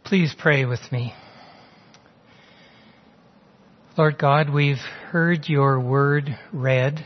Please pray with me. Lord God, we've heard your word read.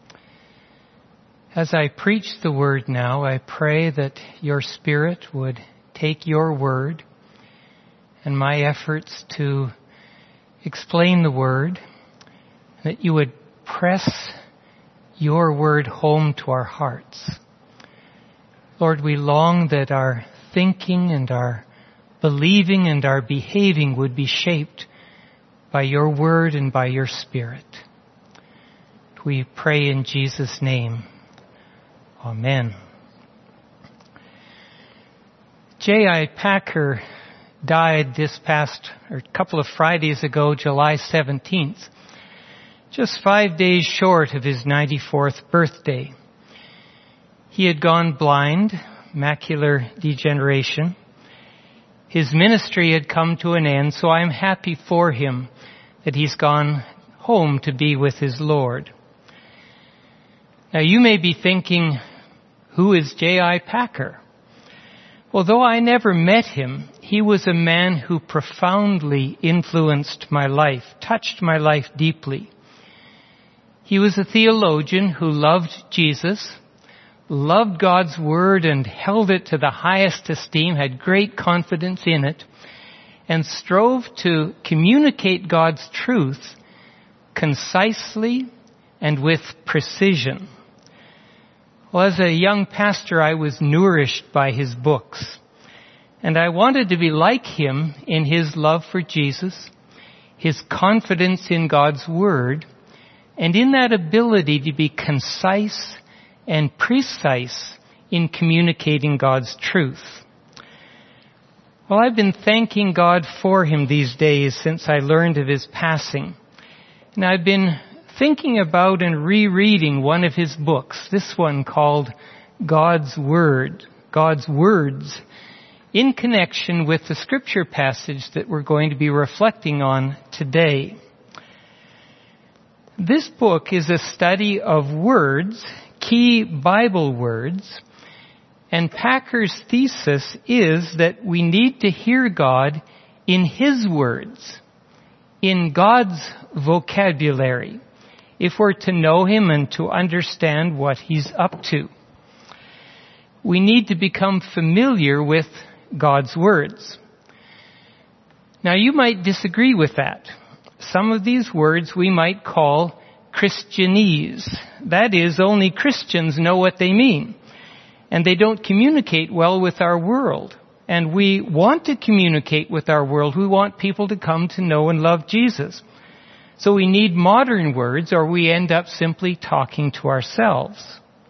As I preach the word now, I pray that your Spirit would take your word and my efforts to explain the word, that you would press your word home to our hearts. Lord, we long that our thinking and our believing and our behaving would be shaped by your word and by your Spirit. We pray in Jesus' name. Amen. J.I. Packer died this past, or a couple of Fridays ago, July 17th, just 5 days short of his 94th birthday. He had gone blind, macular degeneration. His ministry had come to an end, so I'm happy for him that he's gone home to be with his Lord. Now you may be thinking, who is J.I. Packer? Well, though I never met him, he was a man who profoundly influenced my life, touched my life deeply. He was a theologian who loved Jesus, loved God's word and held it to the highest esteem, had great confidence in it, and strove to communicate God's truth concisely and with precision. Well, as a young pastor, I was nourished by his books, and I wanted to be like him in his love for Jesus, his confidence in God's word, and in that ability to be concise and precise in communicating God's truth. Well, I've been thanking God for him these days since I learned of his passing. And I've been thinking about and rereading one of his books, this one called God's Word, God's Words, in connection with the scripture passage that we're going to be reflecting on today. This book is a study of words, key Bible words, and Packer's thesis is that we need to hear God in His words, in God's vocabulary, if we're to know Him and to understand what He's up to. We need to become familiar with God's words. Now you might disagree with that. Some of these words we might call Christianese. That is, only Christians know what they mean. And they don't communicate well with our world. And we want to communicate with our world. We want people to come to know and love Jesus. So we need modern words, or we end up simply talking to ourselves.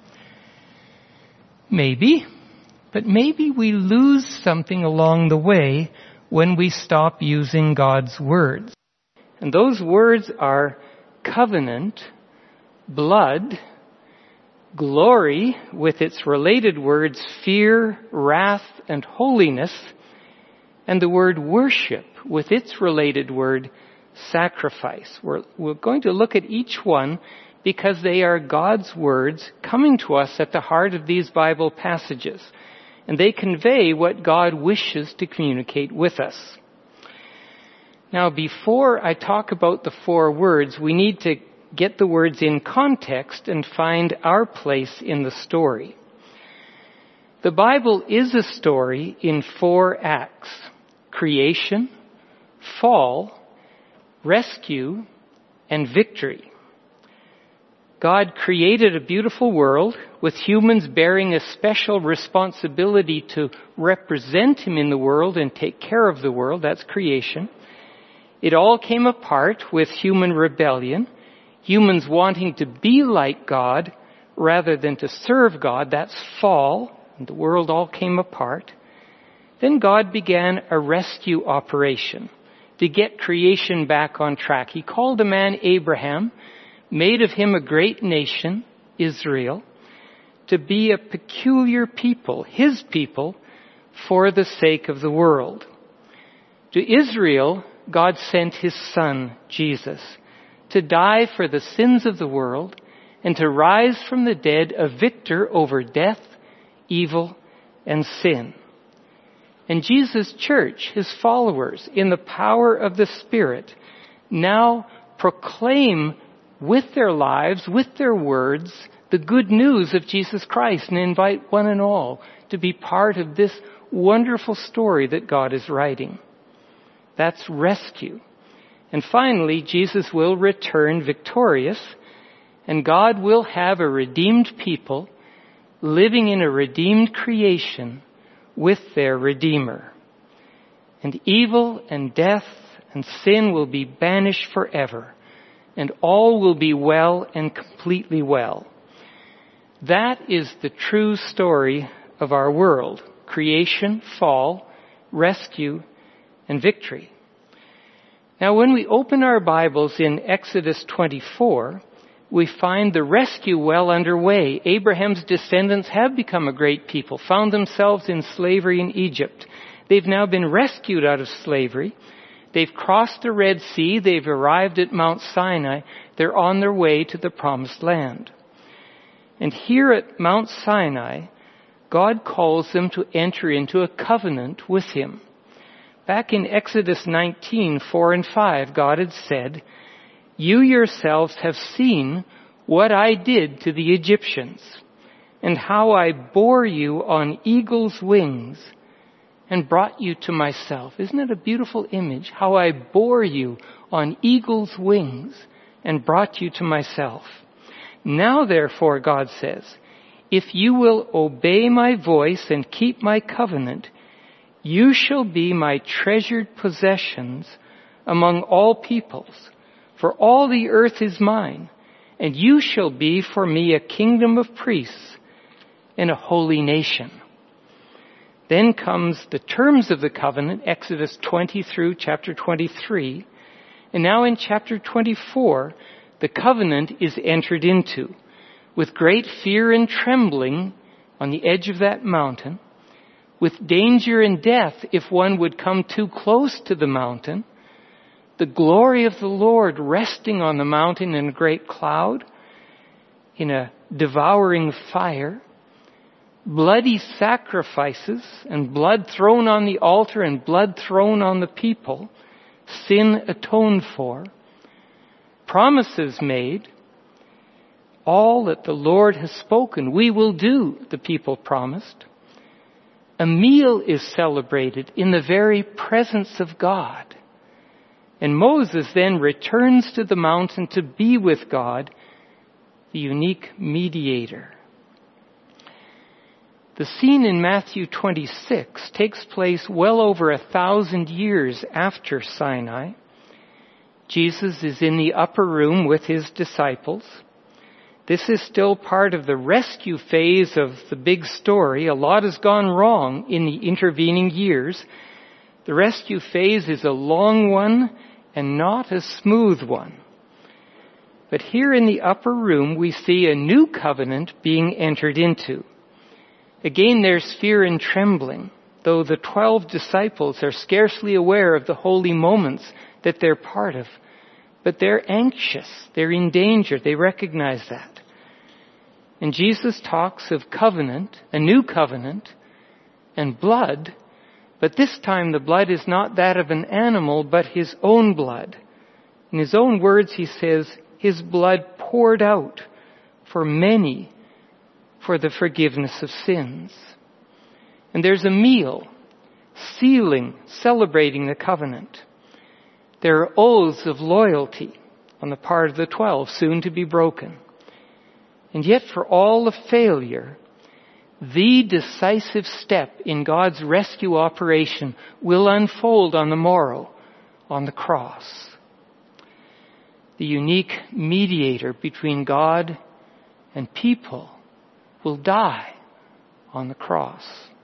Maybe, but maybe we lose something along the way when we stop using God's words. And those words are covenant, blood, glory with its related words fear, wrath, and holiness, and the word worship with its related word sacrifice. We're going to look at each one because they are God's words coming to us at the heart of these Bible passages, and they convey what God wishes to communicate with us. Now, before I talk about the four words, we need to get the words in context and find our place in the story. The Bible is a story in 4 acts: creation, fall, rescue, and victory. God created a beautiful world with humans bearing a special responsibility to represent Him in the world and take care of the world. That's creation. It all came apart with human rebellion, humans wanting to be like God rather than to serve God. That's fall, and the world all came apart. Then God began a rescue operation to get creation back on track. He called a man, Abraham, made of him a great nation, Israel, to be a peculiar people, His people, for the sake of the world. To Israel, God sent His Son, Jesus, to die for the sins of the world and to rise from the dead a victor over death, evil, and sin. And Jesus' church, his followers, in the power of the Spirit, now proclaim with their lives, with their words, the good news of Jesus Christ and invite one and all to be part of this wonderful story that God is writing. That's rescue. And finally, Jesus will return victorious, and God will have a redeemed people living in a redeemed creation with their Redeemer. And evil and death and sin will be banished forever, and all will be well and completely well. That is the true story of our world: creation, fall, rescue, and victory. Now, when we open our Bibles in Exodus 24, we find the rescue well underway. Abraham's descendants have become a great people, found themselves in slavery in Egypt. They've now been rescued out of slavery. They've crossed the Red Sea. They've arrived at Mount Sinai. They're on their way to the Promised Land. And here at Mount Sinai, God calls them to enter into a covenant with him. Back in Exodus 19, 4 and 5, God had said, "You yourselves have seen what I did to the Egyptians, and how I bore you on eagle's wings and brought you to myself." Isn't it a beautiful image? How I bore you on eagle's wings and brought you to myself. Now, therefore, God says, if you will obey my voice and keep my covenant, you shall be my treasured possessions among all peoples, for all the earth is mine, and you shall be for me a kingdom of priests and a holy nation. Then comes the terms of the covenant, Exodus 20 through chapter 23. And now in chapter 24, the covenant is entered into with great fear and trembling on the edge of that mountain, with danger and death if one would come too close to the mountain, the glory of the Lord resting on the mountain in a great cloud, in a devouring fire, bloody sacrifices and blood thrown on the altar and blood thrown on the people, sin atoned for, promises made, all that the Lord has spoken we will do, the people promised. A meal is celebrated in the very presence of God. And Moses then returns to the mountain to be with God, the unique mediator. The scene in Matthew 26 takes place well over 1,000 years after Sinai. Jesus is in the upper room with his disciples. This is still part of the rescue phase of the big story. A lot has gone wrong in the intervening years. The rescue phase is a long one and not a smooth one. But here in the upper room, we see a new covenant being entered into. Again, there's fear and trembling, though the 12 disciples are scarcely aware of the holy moments that they're part of. But they're anxious. They're in danger. They recognize that. And Jesus talks of covenant, a new covenant, and blood. But this time the blood is not that of an animal, but his own blood. In his own words, he says, his blood poured out for many for the forgiveness of sins. And there's a meal, sealing, celebrating the covenant. There are oaths of loyalty on the part of the 12, soon to be broken. And yet for all the failure, the decisive step in God's rescue operation will unfold on the morrow, on the cross. The unique mediator between God and people will die on the cross.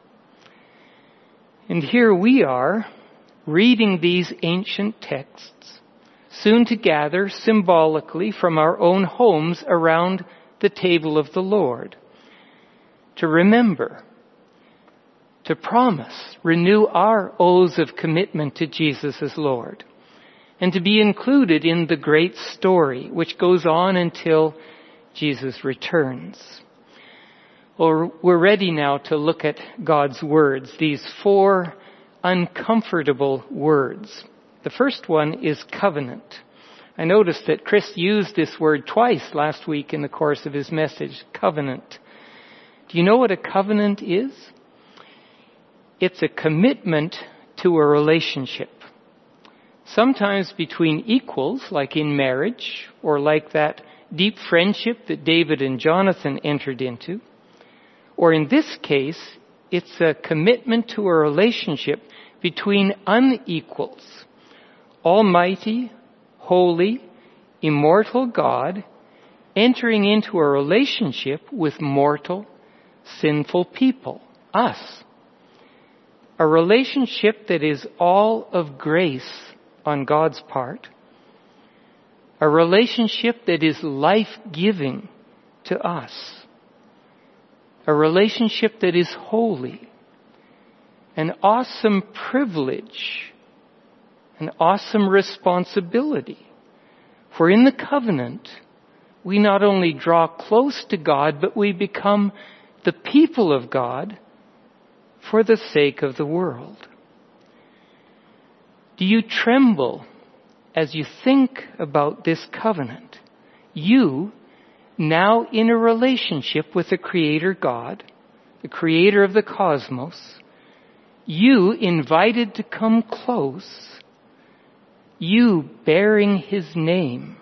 And here we are, reading these ancient texts, soon to gather symbolically from our own homes around the table of the Lord, to remember, to promise, renew our oaths of commitment to Jesus as Lord, and to be included in the great story which goes on until Jesus returns. Well, we're ready now to look at God's words, these 4 uncomfortable words. The first one is covenant. I noticed that Chris used this word twice last week in the course of his message, covenant. Do you know what a covenant is? It's a commitment to a relationship. Sometimes between equals, like in marriage, or like that deep friendship that David and Jonathan entered into. Or in this case, it's a commitment to a relationship between unequals. Almighty, holy, immortal God entering into a relationship with mortal, sinful people, us. A relationship that is all of grace on God's part. A relationship that is life-giving to us. A relationship that is holy. An awesome privilege. An awesome responsibility. For in the covenant, we not only draw close to God, but we become the people of God for the sake of the world. Do you tremble as you think about this covenant? You, now in a relationship with the Creator God, the Creator of the cosmos, you invited to come close, you bearing His name.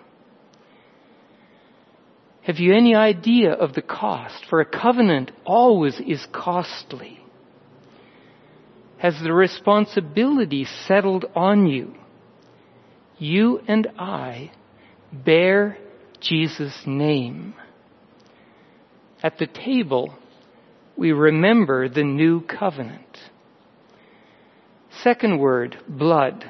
Have you any idea of the cost? For a covenant always is costly. Has the responsibility settled on you? You and I bear Jesus' name. At the table, we remember the new covenant. Second word, blood.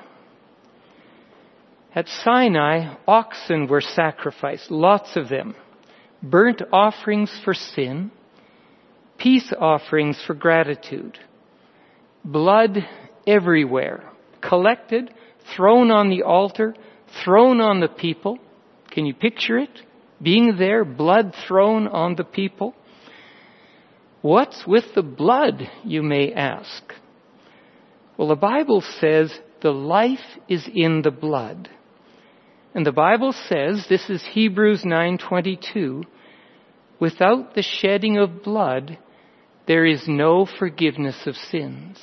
At Sinai, oxen were sacrificed, lots of them. Burnt offerings for sin, peace offerings for gratitude. Blood everywhere, collected, thrown on the altar, thrown on the people. Can you picture it? Being there, blood thrown on the people. What's with the blood, you may ask? Well, the Bible says the life is in the blood. And the Bible says, this is Hebrews 9:22, without the shedding of blood, there is no forgiveness of sins.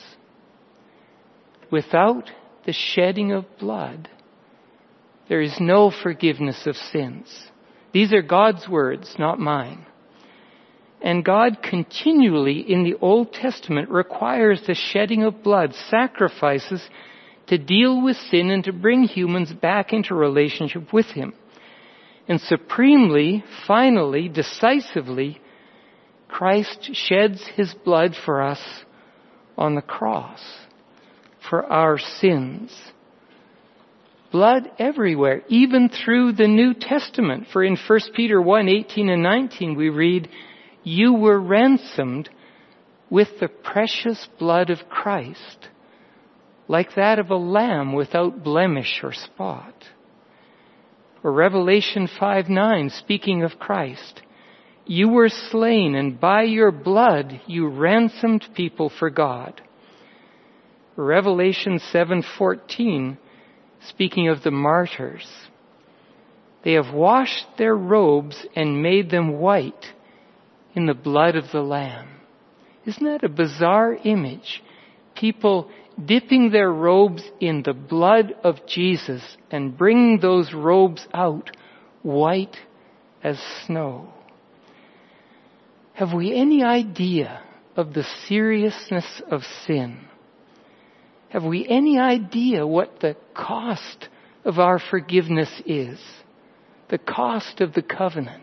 Without the shedding of blood, there is no forgiveness of sins. These are God's words, not mine. And God continually in the Old Testament requires the shedding of blood, sacrifices to deal with sin and to bring humans back into relationship with Him. And supremely, finally, decisively, Christ sheds His blood for us on the cross, for our sins. Blood everywhere, even through the New Testament. For in 1 Peter 1:18 and 19 we read, you were ransomed with the precious blood of Christ, like that of a lamb without blemish or spot. Or Revelation 5:9, speaking of Christ, you were slain, and by your blood you ransomed people for God. Revelation 7:14, speaking of the martyrs, they have washed their robes and made them white in the blood of the Lamb. Isn't that a bizarre image? People dipping their robes in the blood of Jesus and bringing those robes out white as snow. Have we any idea of the seriousness of sin? Have we any idea what the cost of our forgiveness is? The cost of the covenant.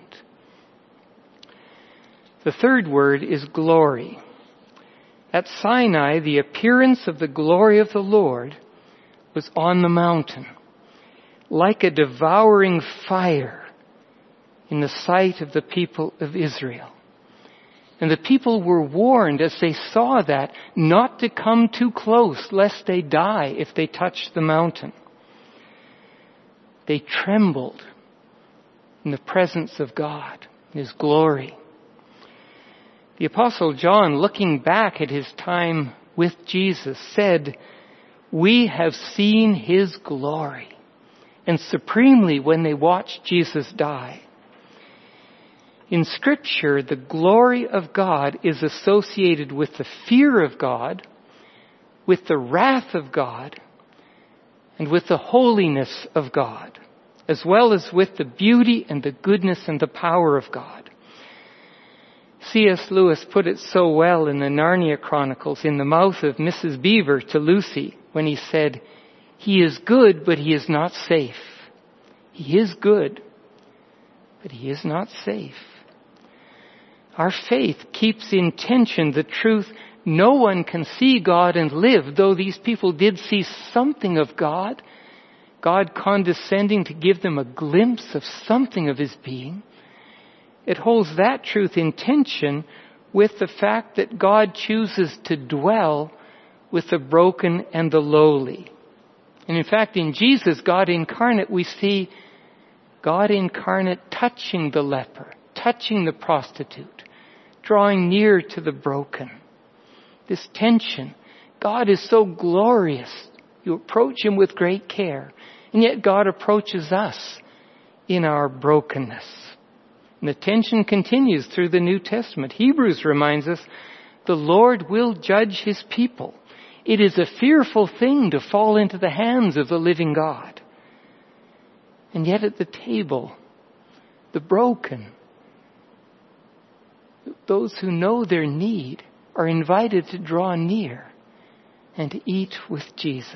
The third word is glory. At Sinai, the appearance of the glory of the Lord was on the mountain, like a devouring fire in the sight of the people of Israel. And the people were warned as they saw that not to come too close lest they die if they touched the mountain. They trembled in the presence of God, His glory. The Apostle John, looking back at his time with Jesus, said we have seen His glory. And supremely when they watched Jesus die. In Scripture, the glory of God is associated with the fear of God, with the wrath of God, and with the holiness of God, as well as with the beauty and the goodness and the power of God. C.S. Lewis put it so well in the Narnia Chronicles in the mouth of Mrs. Beaver to Lucy when he said, "He is good, but He is not safe. He is good, but He is not safe." Our faith keeps in tension the truth no one can see God and live, though these people did see something of God, God condescending to give them a glimpse of something of His being. It holds that truth in tension with the fact that God chooses to dwell with the broken and the lowly. And in fact, in Jesus, God incarnate, we see God incarnate touching the leper, touching the prostitute, drawing near to the broken. This tension. God is so glorious. You approach Him with great care. And yet God approaches us in our brokenness. And the tension continues through the New Testament. Hebrews reminds us, the Lord will judge His people. It is a fearful thing to fall into the hands of the living God. And yet at the table, the broken, those who know their need, are invited to draw near and to eat with Jesus.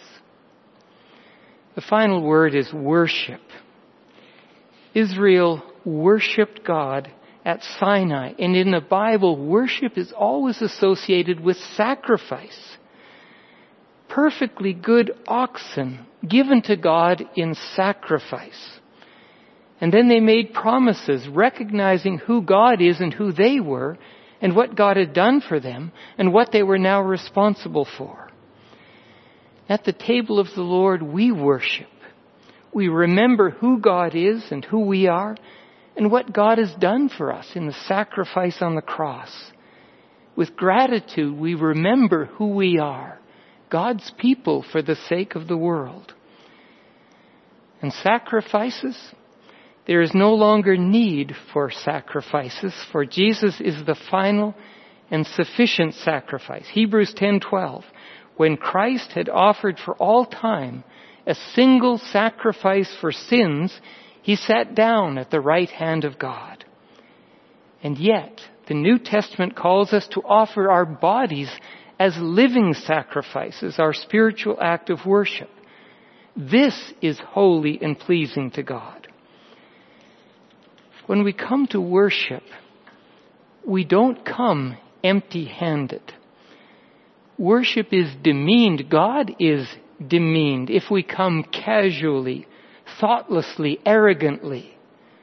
The final word is worship. Israel worshipped God at Sinai, and in the Bible, worship is always associated with sacrifice. Perfectly good oxen given to God in sacrifice. And then they made promises recognizing who God is and who they were and what God had done for them and what they were now responsible for. At the table of the Lord, we worship. We remember who God is and who we are and what God has done for us in the sacrifice on the cross. With gratitude, we remember who we are, God's people for the sake of the world. And sacrifices? There is no longer need for sacrifices, for Jesus is the final and sufficient sacrifice. Hebrews 10:12. When Christ had offered for all time a single sacrifice for sins, He sat down at the right hand of God. And yet, the New Testament calls us to offer our bodies as living sacrifices, our spiritual act of worship. This is holy and pleasing to God. When we come to worship, we don't come empty-handed. Worship is demeaned. God is demeaned if we come casually, thoughtlessly, arrogantly.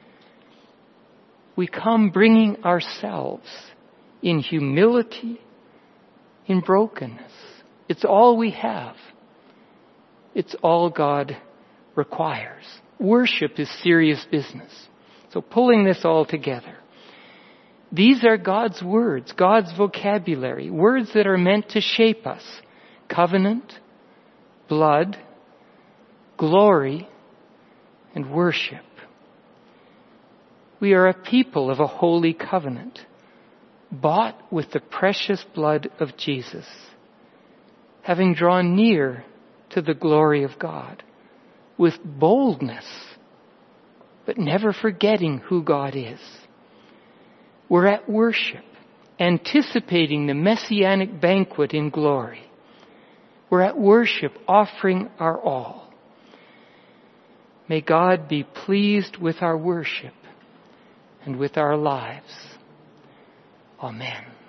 We come bringing ourselves in humility, in brokenness. It's all we have. It's all God requires. Worship is serious business. So pulling this all together, these are God's words, God's vocabulary, words that are meant to shape us. Covenant, blood, glory, and worship. We are a people of a holy covenant, bought with the precious blood of Jesus, having drawn near to the glory of God, with boldness, but never forgetting who God is. We're at worship, anticipating the messianic banquet in glory. We're at worship, offering our all. May God be pleased with our worship and with our lives. Amen.